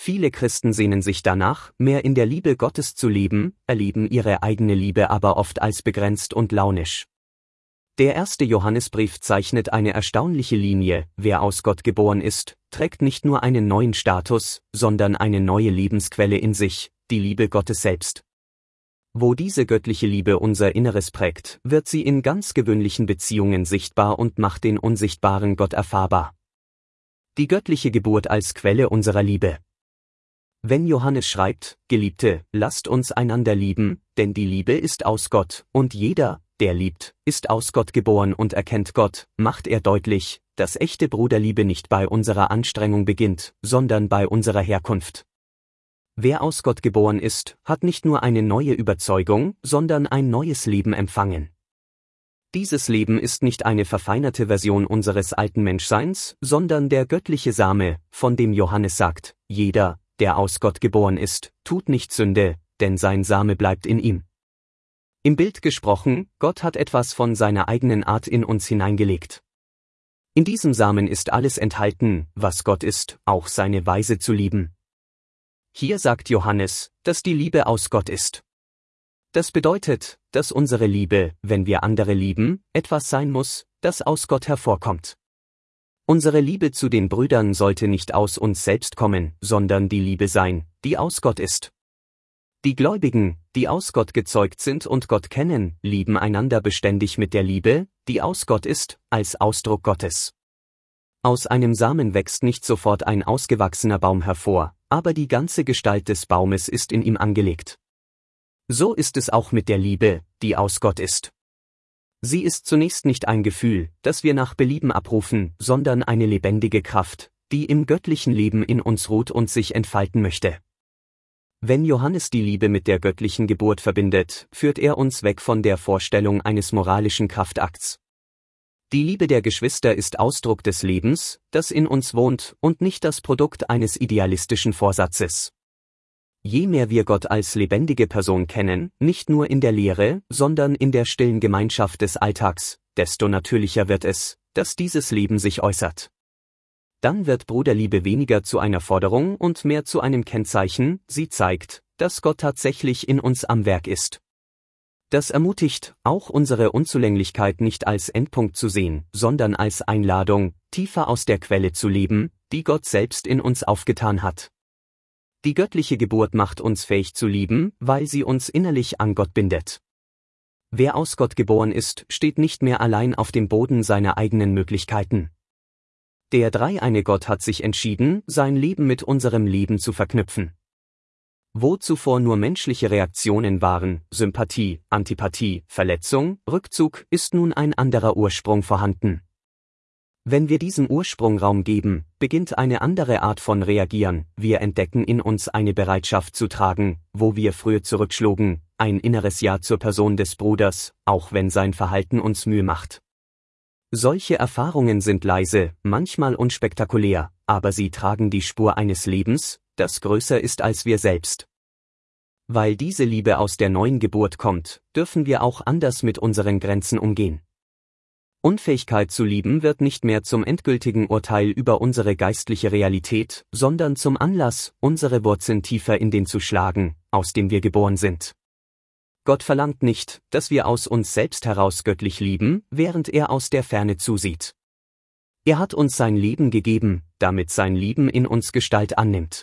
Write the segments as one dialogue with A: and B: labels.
A: Viele Christen sehnen sich danach, mehr in der Liebe Gottes zu leben, erleben ihre eigene Liebe aber oft als begrenzt und launisch. Der erste Johannesbrief zeichnet eine erstaunliche Linie: Wer aus Gott geboren ist, trägt nicht nur einen neuen Status, sondern eine neue Lebensquelle in sich, die Liebe Gottes selbst. Wo diese göttliche Liebe unser Inneres prägt, wird sie in ganz gewöhnlichen Beziehungen sichtbar und macht den unsichtbaren Gott erfahrbar. Die göttliche Geburt als Quelle unserer Liebe. Wenn Johannes schreibt: Geliebte, lasst uns einander lieben, denn die Liebe ist aus Gott, und jeder, der liebt, ist aus Gott geboren und erkennt Gott, macht er deutlich, dass echte Bruderliebe nicht bei unserer Anstrengung beginnt, sondern bei unserer Herkunft. Wer aus Gott geboren ist, hat nicht nur eine neue Überzeugung, sondern ein neues Leben empfangen. Dieses Leben ist nicht eine verfeinerte Version unseres alten Menschseins, sondern der göttliche Same, von dem Johannes sagt: Jeder, der aus Gott geboren ist, tut nicht Sünde, denn sein Same bleibt in ihm. Im Bild gesprochen, Gott hat etwas von seiner eigenen Art in uns hineingelegt. In diesem Samen ist alles enthalten, was Gott ist, auch seine Weise zu lieben. Hier sagt Johannes, dass die Liebe aus Gott ist. Das bedeutet, dass unsere Liebe, wenn wir andere lieben, etwas sein muss, das aus Gott hervorkommt. Unsere Liebe zu den Brüdern sollte nicht aus uns selbst kommen, sondern die Liebe sein, die aus Gott ist. Die Gläubigen, die aus Gott gezeugt sind und Gott kennen, lieben einander beständig mit der Liebe, die aus Gott ist, als Ausdruck Gottes. Aus einem Samen wächst nicht sofort ein ausgewachsener Baum hervor, aber die ganze Gestalt des Baumes ist in ihm angelegt. So ist es auch mit der Liebe, die aus Gott ist. Sie ist zunächst nicht ein Gefühl, das wir nach Belieben abrufen, sondern eine lebendige Kraft, die im göttlichen Leben in uns ruht und sich entfalten möchte. Wenn Johannes die Liebe mit der göttlichen Geburt verbindet, führt er uns weg von der Vorstellung eines moralischen Kraftakts. Die Liebe der Geschwister ist Ausdruck des Lebens, das in uns wohnt, und nicht das Produkt eines idealistischen Vorsatzes. Je mehr wir Gott als lebendige Person kennen, nicht nur in der Lehre, sondern in der stillen Gemeinschaft des Alltags, desto natürlicher wird es, dass dieses Leben sich äußert. Dann wird Bruderliebe weniger zu einer Forderung und mehr zu einem Kennzeichen: Sie zeigt, dass Gott tatsächlich in uns am Werk ist. Das ermutigt, auch unsere Unzulänglichkeit nicht als Endpunkt zu sehen, sondern als Einladung, tiefer aus der Quelle zu leben, die Gott selbst in uns aufgetan hat. Die göttliche Geburt macht uns fähig zu lieben, weil sie uns innerlich an Gott bindet. Wer aus Gott geboren ist, steht nicht mehr allein auf dem Boden seiner eigenen Möglichkeiten. Der dreieine Gott hat sich entschieden, sein Leben mit unserem Leben zu verknüpfen. Wo zuvor nur menschliche Reaktionen waren, Sympathie, Antipathie, Verletzung, Rückzug, ist nun ein anderer Ursprung vorhanden. Wenn wir diesem Ursprung Raum geben, beginnt eine andere Art von Reagieren. Wir entdecken in uns eine Bereitschaft zu tragen, wo wir früher zurückschlugen, ein inneres Ja zur Person des Bruders, auch wenn sein Verhalten uns Mühe macht. Solche Erfahrungen sind leise, manchmal unspektakulär, aber sie tragen die Spur eines Lebens, das größer ist als wir selbst. Weil diese Liebe aus der neuen Geburt kommt, dürfen wir auch anders mit unseren Grenzen umgehen. Unfähigkeit zu lieben wird nicht mehr zum endgültigen Urteil über unsere geistliche Realität, sondern zum Anlass, unsere Wurzeln tiefer in den zu schlagen, aus dem wir geboren sind. Gott verlangt nicht, dass wir aus uns selbst heraus göttlich lieben, während er aus der Ferne zusieht. Er hat uns sein Leben gegeben, damit sein Lieben in uns Gestalt annimmt.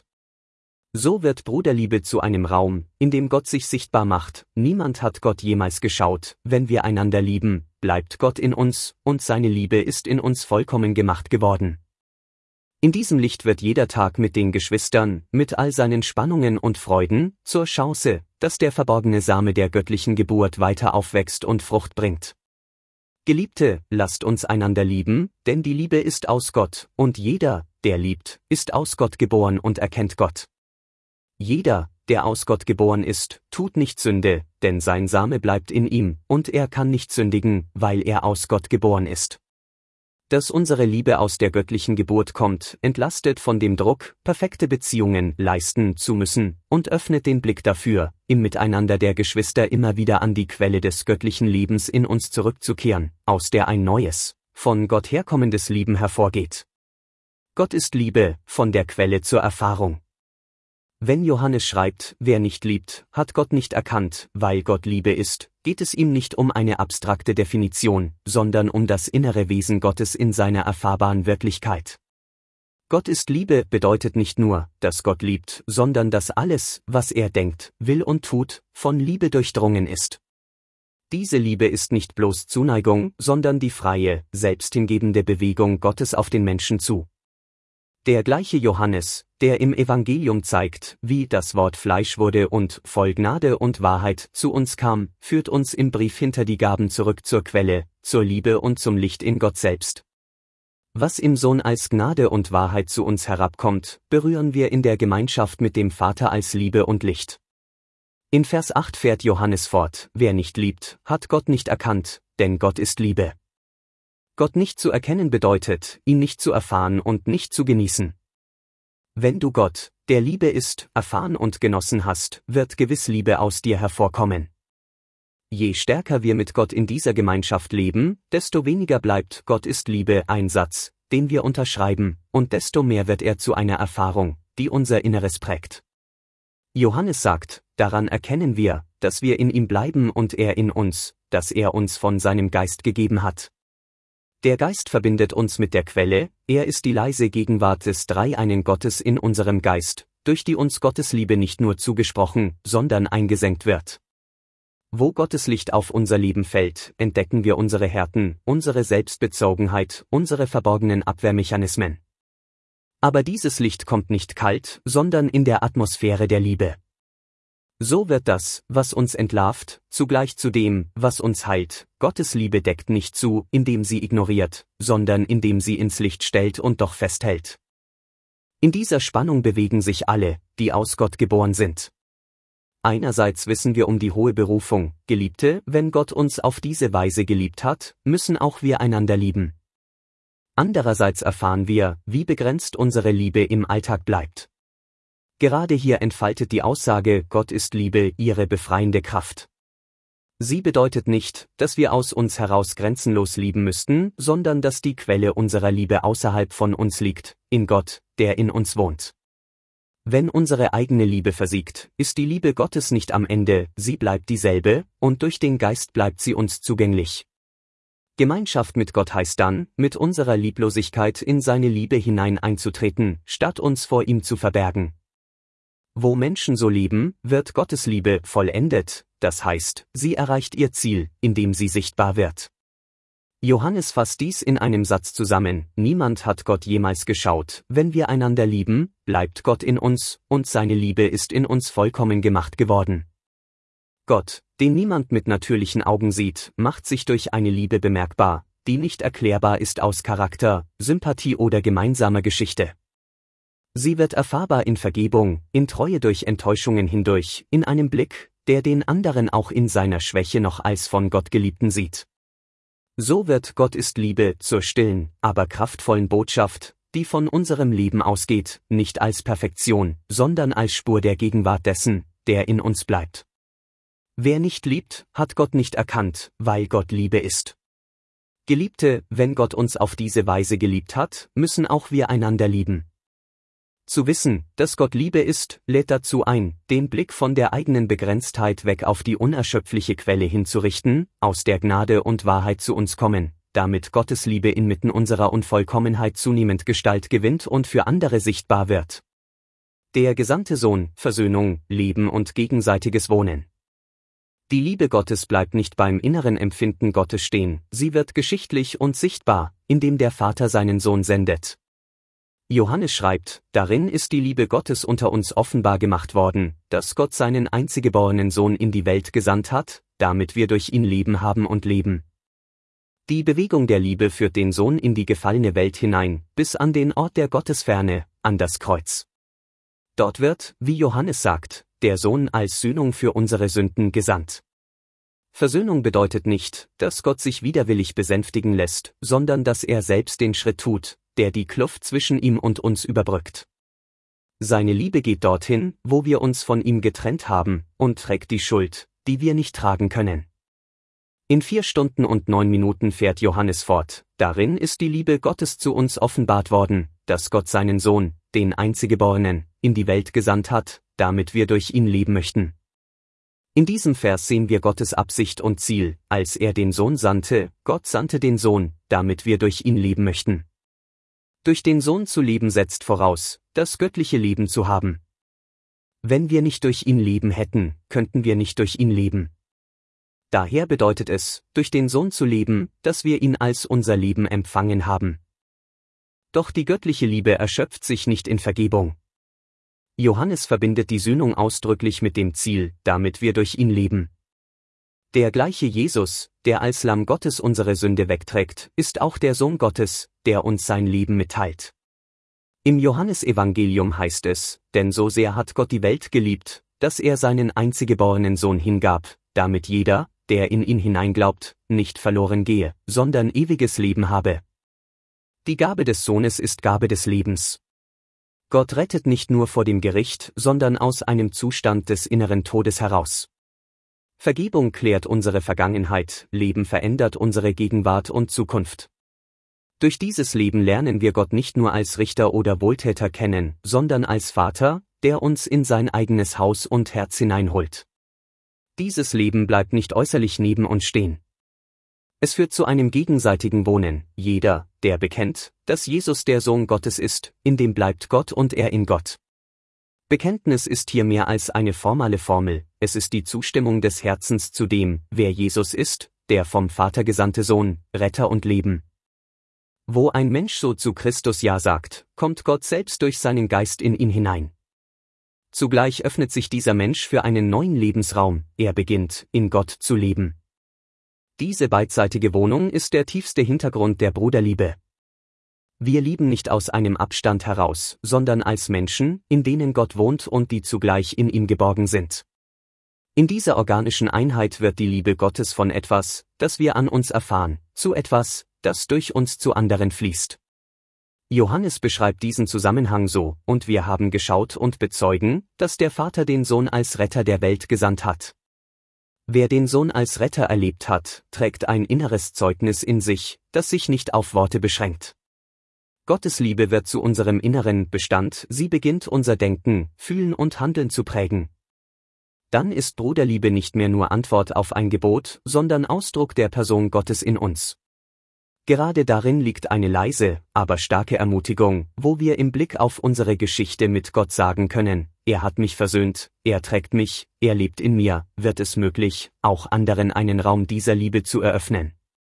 A: So wird Bruderliebe zu einem Raum, in dem Gott sich sichtbar macht. Niemand hat Gott jemals geschaut. Wenn wir einander lieben, bleibt Gott in uns, und seine Liebe ist in uns vollkommen gemacht geworden. In diesem Licht wird jeder Tag mit den Geschwistern, mit all seinen Spannungen und Freuden, zur Chance, dass der verborgene Same der göttlichen Geburt weiter aufwächst und Frucht bringt. Geliebte, lasst uns einander lieben, denn die Liebe ist aus Gott, und jeder, der liebt, ist aus Gott geboren und erkennt Gott. Jeder, der aus Gott geboren ist, tut nicht Sünde, denn sein Same bleibt in ihm, und er kann nicht sündigen, weil er aus Gott geboren ist. Dass unsere Liebe aus der göttlichen Geburt kommt, entlastet von dem Druck, perfekte Beziehungen leisten zu müssen, und öffnet den Blick dafür, im Miteinander der Geschwister immer wieder an die Quelle des göttlichen Lebens in uns zurückzukehren, aus der ein neues, von Gott herkommendes Leben hervorgeht. Gott ist Liebe, von der Quelle zur Erfahrung. Wenn Johannes schreibt, wer nicht liebt, hat Gott nicht erkannt, weil Gott Liebe ist, geht es ihm nicht um eine abstrakte Definition, sondern um das innere Wesen Gottes in seiner erfahrbaren Wirklichkeit. Gott ist Liebe bedeutet nicht nur, dass Gott liebt, sondern dass alles, was er denkt, will und tut, von Liebe durchdrungen ist. Diese Liebe ist nicht bloß Zuneigung, sondern die freie, selbsthingebende Bewegung Gottes auf den Menschen zu. Der gleiche Johannes, der im Evangelium zeigt, wie das Wort Fleisch wurde und, voll Gnade und Wahrheit, zu uns kam, führt uns im Brief hinter die Gaben zurück zur Quelle, zur Liebe und zum Licht in Gott selbst. Was im Sohn als Gnade und Wahrheit zu uns herabkommt, berühren wir in der Gemeinschaft mit dem Vater als Liebe und Licht. In Vers 8 fährt Johannes fort, wer nicht liebt, hat Gott nicht erkannt, denn Gott ist Liebe. Gott nicht zu erkennen bedeutet, ihn nicht zu erfahren und nicht zu genießen. Wenn du Gott, der Liebe ist, erfahren und genossen hast, wird gewiss Liebe aus dir hervorkommen. Je stärker wir mit Gott in dieser Gemeinschaft leben, desto weniger bleibt Gott ist Liebe ein Satz, den wir unterschreiben, und desto mehr wird er zu einer Erfahrung, die unser Inneres prägt. Johannes sagt, daran erkennen wir, dass wir in ihm bleiben und er in uns, dass er uns von seinem Geist gegeben hat. Der Geist verbindet uns mit der Quelle, er ist die leise Gegenwart des Dreieinen Gottes in unserem Geist, durch die uns Gottes Liebe nicht nur zugesprochen, sondern eingesenkt wird. Wo Gottes Licht auf unser Leben fällt, entdecken wir unsere Härten, unsere Selbstbezogenheit, unsere verborgenen Abwehrmechanismen. Aber dieses Licht kommt nicht kalt, sondern in der Atmosphäre der Liebe. So wird das, was uns entlarvt, zugleich zu dem, was uns heilt. Gottes Liebe deckt nicht zu, indem sie ignoriert, sondern indem sie ins Licht stellt und doch festhält. In dieser Spannung bewegen sich alle, die aus Gott geboren sind. Einerseits wissen wir um die hohe Berufung, Geliebte, wenn Gott uns auf diese Weise geliebt hat, müssen auch wir einander lieben. Andererseits erfahren wir, wie begrenzt unsere Liebe im Alltag bleibt. Gerade hier entfaltet die Aussage, Gott ist Liebe, ihre befreiende Kraft. Sie bedeutet nicht, dass wir aus uns heraus grenzenlos lieben müssten, sondern dass die Quelle unserer Liebe außerhalb von uns liegt, in Gott, der in uns wohnt. Wenn unsere eigene Liebe versiegt, ist die Liebe Gottes nicht am Ende, sie bleibt dieselbe, und durch den Geist bleibt sie uns zugänglich. Gemeinschaft mit Gott heißt dann, mit unserer Lieblosigkeit in seine Liebe hinein einzutreten, statt uns vor ihm zu verbergen. Wo Menschen so leben, wird Gottes Liebe vollendet, das heißt, sie erreicht ihr Ziel, indem sie sichtbar wird. Johannes fasst dies in einem Satz zusammen, niemand hat Gott jemals geschaut, wenn wir einander lieben, bleibt Gott in uns, und seine Liebe ist in uns vollkommen gemacht geworden. Gott, den niemand mit natürlichen Augen sieht, macht sich durch eine Liebe bemerkbar, die nicht erklärbar ist aus Charakter, Sympathie oder gemeinsamer Geschichte. Sie wird erfahrbar in Vergebung, in Treue durch Enttäuschungen hindurch, in einem Blick, der den anderen auch in seiner Schwäche noch als von Gott Geliebten sieht. So wird Gott ist Liebe zur stillen, aber kraftvollen Botschaft, die von unserem Leben ausgeht, nicht als Perfektion, sondern als Spur der Gegenwart dessen, der in uns bleibt. Wer nicht liebt, hat Gott nicht erkannt, weil Gott Liebe ist. Geliebte, wenn Gott uns auf diese Weise geliebt hat, müssen auch wir einander lieben. Zu wissen, dass Gott Liebe ist, lädt dazu ein, den Blick von der eigenen Begrenztheit weg auf die unerschöpfliche Quelle hinzurichten, aus der Gnade und Wahrheit zu uns kommen, damit Gottes Liebe inmitten unserer Unvollkommenheit zunehmend Gestalt gewinnt und für andere sichtbar wird. Der gesandte Sohn, Versöhnung, Leben und gegenseitiges Wohnen. Die Liebe Gottes bleibt nicht beim inneren Empfinden Gottes stehen, sie wird geschichtlich und sichtbar, indem der Vater seinen Sohn sendet. Johannes schreibt, darin ist die Liebe Gottes unter uns offenbar gemacht worden, dass Gott seinen einziggeborenen Sohn in die Welt gesandt hat, damit wir durch ihn Leben haben und leben. Die Bewegung der Liebe führt den Sohn in die gefallene Welt hinein, bis an den Ort der Gottesferne, an das Kreuz. Dort wird, wie Johannes sagt, der Sohn als Sühnung für unsere Sünden gesandt. Versöhnung bedeutet nicht, dass Gott sich widerwillig besänftigen lässt, sondern dass er selbst den Schritt tut, der die Kluft zwischen ihm und uns überbrückt. Seine Liebe geht dorthin, wo wir uns von ihm getrennt haben, und trägt die Schuld, die wir nicht tragen können. In 4 Stunden und 9 Minuten fährt Johannes fort, darin ist die Liebe Gottes zu uns offenbart worden, dass Gott seinen Sohn, den Einziggeborenen, in die Welt gesandt hat, damit wir durch ihn leben möchten. In diesem Vers sehen wir Gottes Absicht und Ziel, als er den Sohn sandte. Gott sandte den Sohn, damit wir durch ihn leben möchten. Durch den Sohn zu leben setzt voraus, das göttliche Leben zu haben. Wenn wir nicht durch ihn leben hätten, könnten wir nicht durch ihn leben. Daher bedeutet es, durch den Sohn zu leben, dass wir ihn als unser Leben empfangen haben. Doch die göttliche Liebe erschöpft sich nicht in Vergebung. Johannes verbindet die Sühnung ausdrücklich mit dem Ziel, damit wir durch ihn leben. Der gleiche Jesus, der als Lamm Gottes unsere Sünde wegträgt, ist auch der Sohn Gottes, der uns sein Leben mitteilt. Im Johannesevangelium heißt es, denn so sehr hat Gott die Welt geliebt, dass er seinen einziggeborenen Sohn hingab, damit jeder, der in ihn hineinglaubt, nicht verloren gehe, sondern ewiges Leben habe. Die Gabe des Sohnes ist Gabe des Lebens. Gott rettet nicht nur vor dem Gericht, sondern aus einem Zustand des inneren Todes heraus. Vergebung klärt unsere Vergangenheit, Leben verändert unsere Gegenwart und Zukunft. Durch dieses Leben lernen wir Gott nicht nur als Richter oder Wohltäter kennen, sondern als Vater, der uns in sein eigenes Haus und Herz hineinholt. Dieses Leben bleibt nicht äußerlich neben uns stehen. Es führt zu einem gegenseitigen Wohnen. Jeder, der bekennt, dass Jesus der Sohn Gottes ist, in dem bleibt Gott und er in Gott. Bekenntnis ist hier mehr als eine formale Formel, es ist die Zustimmung des Herzens zu dem, wer Jesus ist, der vom Vater gesandte Sohn, Retter und Leben. Wo ein Mensch so zu Christus Ja sagt, kommt Gott selbst durch seinen Geist in ihn hinein. Zugleich öffnet sich dieser Mensch für einen neuen Lebensraum, er beginnt, in Gott zu leben. Diese beidseitige Wohnung ist der tiefste Hintergrund der Bruderliebe. Wir lieben nicht aus einem Abstand heraus, sondern als Menschen, in denen Gott wohnt und die zugleich in ihm geborgen sind. In dieser organischen Einheit wird die Liebe Gottes von etwas, das wir an uns erfahren, zu etwas, das durch uns zu anderen fließt. Johannes beschreibt diesen Zusammenhang so, und wir haben geschaut und bezeugen, dass der Vater den Sohn als Retter der Welt gesandt hat. Wer den Sohn als Retter erlebt hat, trägt ein inneres Zeugnis in sich, das sich nicht auf Worte beschränkt. Gottes Liebe wird zu unserem inneren Bestand, sie beginnt unser Denken, Fühlen und Handeln zu prägen. Dann ist Bruderliebe nicht mehr nur Antwort auf ein Gebot, sondern Ausdruck der Person Gottes in uns. Gerade darin liegt eine leise, aber starke Ermutigung, wo wir im Blick auf unsere Geschichte mit Gott sagen können, er hat mich versöhnt, er trägt mich, er lebt in mir, wird es möglich, auch anderen einen Raum dieser Liebe zu eröffnen.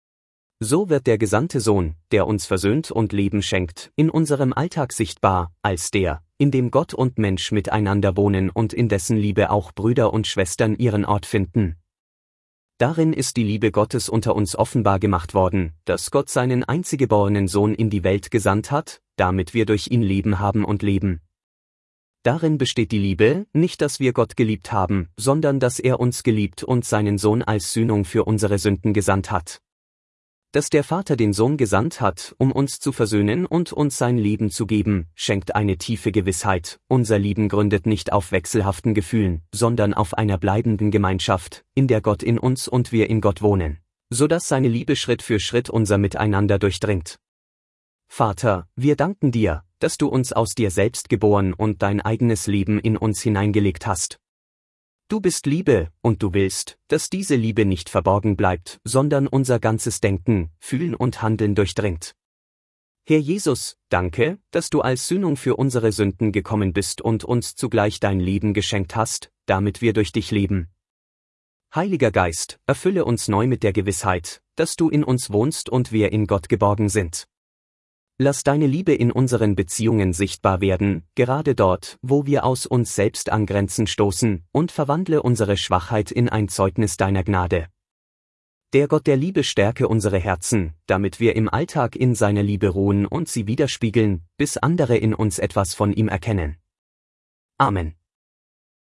A: So wird der gesandte Sohn, der uns versöhnt und Leben schenkt, in unserem Alltag sichtbar, als der, in dem Gott und Mensch miteinander wohnen und in dessen Liebe auch Brüder und Schwestern ihren Ort finden. Darin ist die Liebe Gottes unter uns offenbar gemacht worden, dass Gott seinen einziggeborenen Sohn in die Welt gesandt hat, damit wir durch ihn Leben haben und leben. Darin besteht die Liebe, nicht dass wir Gott geliebt haben, sondern dass er uns geliebt und seinen Sohn als Sühnung für unsere Sünden gesandt hat. Dass der Vater den Sohn gesandt hat, um uns zu versöhnen und uns sein Leben zu geben, schenkt eine tiefe Gewissheit, unser Leben gründet nicht auf wechselhaften Gefühlen, sondern auf einer bleibenden Gemeinschaft, in der Gott in uns und wir in Gott wohnen, so dass seine Liebe Schritt für Schritt unser Miteinander durchdringt. Vater, wir danken dir, dass du uns aus dir selbst geboren und dein eigenes Leben in uns hineingelegt hast. Du bist Liebe, und du willst, dass diese Liebe nicht verborgen bleibt, sondern unser ganzes Denken, Fühlen und Handeln durchdringt. Herr Jesus, danke, dass du als Sühnung für unsere Sünden gekommen bist und uns zugleich dein Leben geschenkt hast, damit wir durch dich leben. Heiliger Geist, erfülle uns neu mit der Gewissheit, dass du in uns wohnst und wir in Gott geborgen sind. Lass deine Liebe in unseren Beziehungen sichtbar werden, gerade dort, wo wir aus uns selbst an Grenzen stoßen, und verwandle unsere Schwachheit in ein Zeugnis deiner Gnade. Der Gott der Liebe stärke unsere Herzen, damit wir im Alltag in seiner Liebe ruhen und sie widerspiegeln, bis andere in uns etwas von ihm erkennen. Amen.